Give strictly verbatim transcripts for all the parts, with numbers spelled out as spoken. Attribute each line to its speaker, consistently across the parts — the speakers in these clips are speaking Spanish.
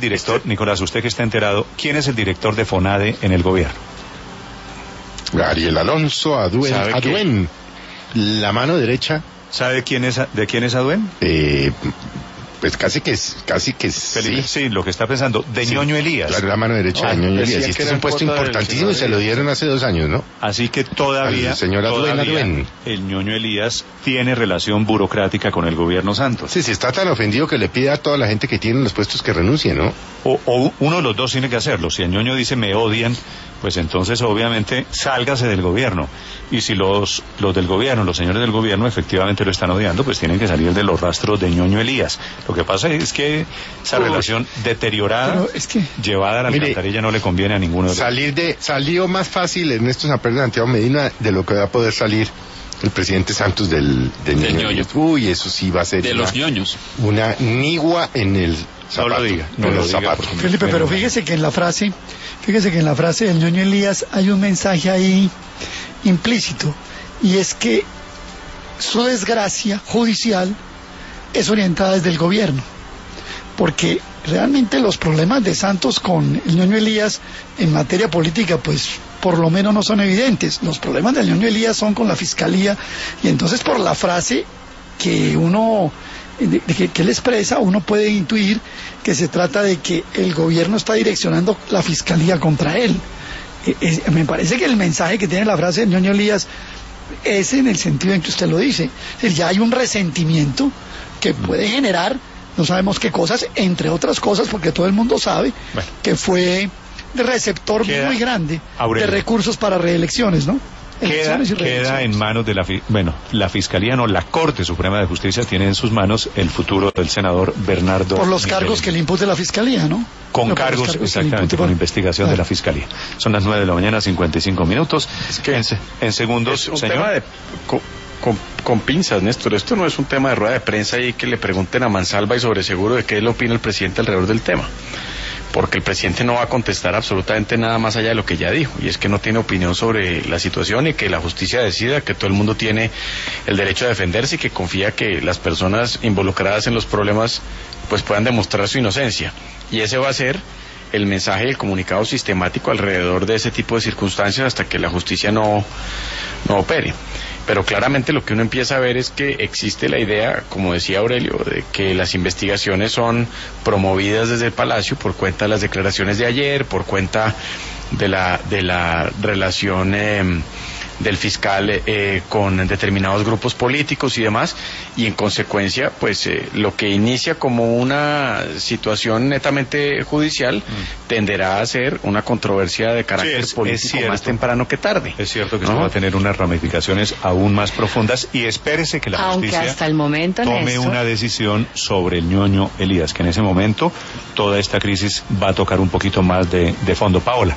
Speaker 1: director, Nicolás, usted que está enterado, quién es el director de FONADE en el gobierno?
Speaker 2: Ariel Alonso Aduen, Aduen, la mano derecha.
Speaker 1: ¿Sabe quién es, de quién es Aduen?
Speaker 2: Eh, pues casi que es, casi que
Speaker 1: Felipe,
Speaker 2: sí.
Speaker 1: Sí, lo que está pensando, de sí. Ñoño Elías.
Speaker 2: Claro, la mano derecha
Speaker 1: oh,
Speaker 2: de Ñoño Elías. Y este es un puesto importantísimo y se lo dieron hace dos años, ¿no?
Speaker 1: Así que todavía,
Speaker 2: Al señor Aduen,
Speaker 1: todavía
Speaker 2: Aduen.
Speaker 1: el Ñoño Elías tiene relación burocrática con el gobierno Santos.
Speaker 2: Sí, sí, está tan ofendido que le pide a toda la gente que tiene los puestos que renuncie, ¿no?
Speaker 1: O, o uno de los dos tiene que hacerlo. Si el Ñoño dice me odian, pues entonces obviamente sálgase del gobierno. Y si los, los del gobierno, los señores del gobierno efectivamente lo están odiando, pues tienen que salir de los rastros de Ñoño Elías. Lo que pasa es que esa Uy, relación deteriorada,
Speaker 3: es que,
Speaker 1: llevada a la
Speaker 2: mire,
Speaker 1: alcantarilla no le conviene a ninguno de los
Speaker 2: salir de Salió más fácil Ernesto Samper de Santiago Medina de lo que va a poder salir el presidente Santos del, del, del Ñoño. Ñoño. Uy, eso sí va a ser
Speaker 4: de
Speaker 2: una,
Speaker 4: los ñoños.
Speaker 2: Una nigua en el zapato.
Speaker 1: No lo diga, no
Speaker 2: en
Speaker 1: lo
Speaker 2: los
Speaker 1: diga,
Speaker 2: zapatos.
Speaker 3: Felipe, pero fíjese que en la frase, fíjese que en la frase del Ñoño Elías hay un mensaje ahí implícito, y es que su desgracia judicial es orientada desde el gobierno, porque realmente los problemas de Santos con el Ñoño Elías en materia política, pues por lo menos no son evidentes. Los problemas del Ñoño Elías son con la fiscalía, y entonces por la frase que uno de, de que, que él expresa, uno puede intuir que se trata de que el gobierno está direccionando la fiscalía contra él. Eh, eh, me parece que el mensaje que tiene la frase del Ñoño Elías es en el sentido en que usted lo dice. Es decir, ya hay un resentimiento que puede generar, no sabemos qué cosas, entre otras cosas, porque todo el mundo sabe bueno. que fue de receptor queda, muy grande Aurelio. de recursos para reelecciones, ¿no?
Speaker 1: Queda, queda en manos de la, bueno, la Fiscalía, no, la Corte Suprema de Justicia tiene en sus manos el futuro del senador Bernardo.
Speaker 3: Por los cargos que le impute la Fiscalía, ¿no?
Speaker 1: Con no, cargos, cargos, exactamente, con investigación claro. de la Fiscalía. Son las nueve de la mañana, cincuenta y cinco minutos.
Speaker 4: Es que
Speaker 1: en, en segundos,
Speaker 4: es un
Speaker 1: señor.
Speaker 4: tema de... Con, con, con pinzas, Néstor, esto no es un tema de rueda de prensa y que le pregunten a Mansalva y sobre seguro de qué le opina el presidente alrededor del tema. Porque el presidente no va a contestar absolutamente nada más allá de lo que ya dijo, y es que no tiene opinión sobre la situación y que la justicia decida, que todo el mundo tiene el derecho a defenderse y que confía que las personas involucradas en los problemas pues puedan demostrar su inocencia. Y ese va a ser el mensaje y el comunicado sistemático alrededor de ese tipo de circunstancias hasta que la justicia no, no opere. Pero claramente lo que uno empieza a ver es que existe la idea, como decía Aurelio, de que las investigaciones son promovidas desde el Palacio por cuenta de las declaraciones de ayer, por cuenta de la de la relación eh, del fiscal eh, con determinados grupos políticos y demás, y en consecuencia, pues eh, lo que inicia como una situación netamente judicial mm. tenderá a ser una controversia de carácter sí, es, político es más temprano que tarde.
Speaker 1: Es cierto que ¿no? esto va a tener unas ramificaciones aún más profundas, y espérese que la
Speaker 5: Aunque
Speaker 1: justicia
Speaker 5: hasta el momento,
Speaker 1: tome
Speaker 5: Néstor,
Speaker 1: una decisión sobre el Ñoño Elías, que en ese momento toda esta crisis va a tocar un poquito más de, de fondo. Paola.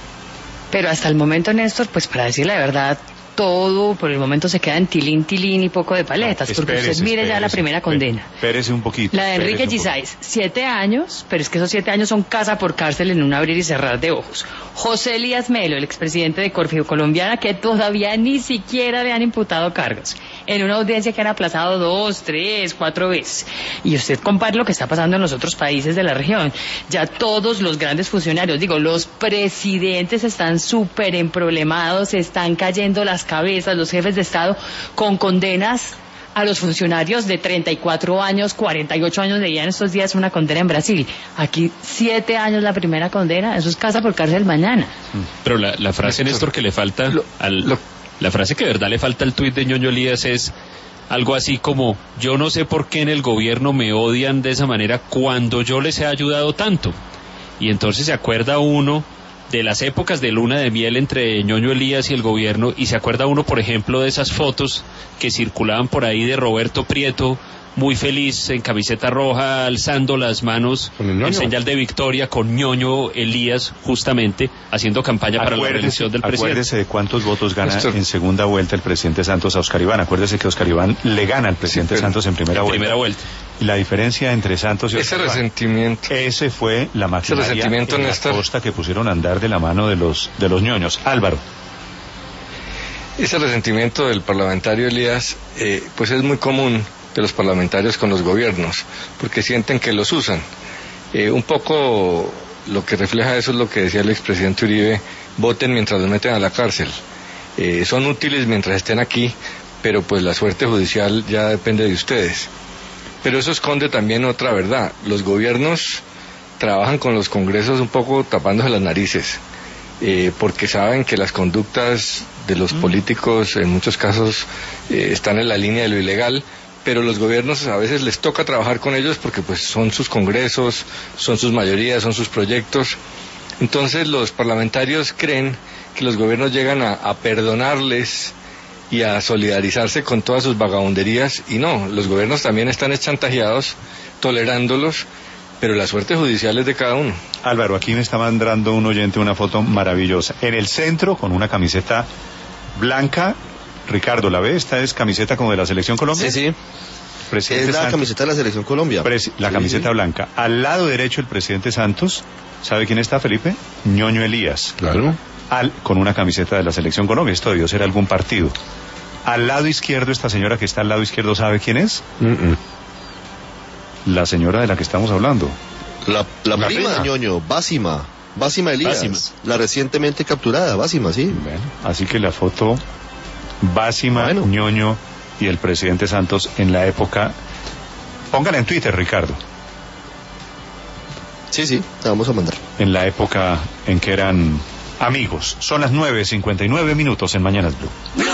Speaker 5: Pero hasta el momento, Néstor, pues para decir la verdad, todo por el momento se queda en tilín, tilín y poco de paletas, no, porque espérese, usted mire espérese, ya la primera condena.
Speaker 1: Espérese un poquito.
Speaker 5: La de Enrique Gisáez, siete años, pero es que esos siete años son casa por cárcel en un abrir y cerrar de ojos. José Elías Melo, el expresidente de Corfeo Colombiana, que todavía ni siquiera le han imputado cargos, en una audiencia que han aplazado dos, tres, cuatro veces. Y usted compare lo que está pasando en los otros países de la región. Ya todos los grandes funcionarios, digo, los presidentes están súper emproblemados, están cayendo las cabezas, los jefes de Estado, con condenas a los funcionarios de treinta y cuatro años, cuarenta y ocho años, leían estos días una condena en Brasil. Aquí siete años la primera condena, eso es casa por cárcel mañana.
Speaker 4: Pero la, la frase, Néstor, que le falta
Speaker 2: lo,
Speaker 4: al...
Speaker 2: Lo,
Speaker 4: La frase que de verdad le falta al tuit de Ñoño Elías es algo así como: yo no sé por qué en el gobierno me odian de esa manera cuando yo les he ayudado tanto. Y entonces se acuerda uno de las épocas de luna de miel entre Ñoño Elías y el gobierno, y se acuerda uno, por ejemplo, de esas fotos que circulaban por ahí de Roberto Prieto, muy feliz, en camiseta roja, alzando las manos en señal de victoria, con Ñoño Elías justamente haciendo campaña acuérdese, para la reelección del presidente.
Speaker 1: Acuérdese de cuántos votos gana Esto... en segunda vuelta el presidente Santos a Oscar Iván. Acuérdese que Oscar Iván le gana al presidente sí, Santos en primera
Speaker 4: en
Speaker 1: vuelta.
Speaker 4: primera vuelta.
Speaker 1: Y la diferencia entre Santos y Oscar
Speaker 6: ese resentimiento.
Speaker 1: Iván, ese fue la maquinaria en la Néstor... costa que pusieron a andar de la mano de los de los ñoños. Álvaro.
Speaker 6: Ese resentimiento del parlamentario Elías, eh, pues es muy común de los parlamentarios con los gobiernos, porque sienten que los usan. Eh, un poco lo que refleja eso es lo que decía el expresidente Uribe: voten mientras los meten a la cárcel. Eh, son útiles mientras estén aquí, pero pues la suerte judicial ya depende de ustedes. Pero eso esconde también otra verdad: los gobiernos trabajan con los congresos un poco tapándose las narices, eh, porque saben que las conductas de los mm. políticos en muchos casos eh, están en la línea de lo ilegal, pero los gobiernos a veces les toca trabajar con ellos porque pues son sus congresos, son sus mayorías, son sus proyectos. Entonces los parlamentarios creen que los gobiernos llegan a, a perdonarles y a solidarizarse con todas sus vagabunderías, y no, los gobiernos también están chantajeados, tolerándolos, pero la suerte judicial es de cada uno.
Speaker 1: Álvaro, aquí me está mandando un oyente una foto maravillosa. En el centro, con una camiseta blanca. Ricardo, ¿la ve? Esta es camiseta como de la Selección Colombia.
Speaker 7: Sí, sí.
Speaker 1: Presidente
Speaker 7: es la
Speaker 1: Santos.
Speaker 7: Camiseta de la Selección Colombia.
Speaker 1: Presi la
Speaker 7: sí,
Speaker 1: camiseta
Speaker 7: sí.
Speaker 1: blanca. Al lado derecho el presidente Santos. ¿Sabe quién está, Felipe? Ñoño Elías.
Speaker 2: Claro.
Speaker 1: Al, con una camiseta de la Selección Colombia. Esto debió ser algún partido. Al lado izquierdo, esta señora que está al lado izquierdo, ¿sabe quién es?
Speaker 2: Mm -mm.
Speaker 1: La señora de la que estamos hablando.
Speaker 7: La, la,
Speaker 2: la
Speaker 7: prima de Ñoño, Básima. Básima Elías. Básima. La recientemente capturada, Básima, sí.
Speaker 1: Bueno, así que la foto... Básima, bueno. Ñoño y el presidente Santos en la época. Póngala en Twitter, Ricardo.
Speaker 7: Sí, sí, la vamos a mandar.
Speaker 1: En la época en que eran amigos. Son las nueve cincuenta y nueve minutos en Mañanas Blue.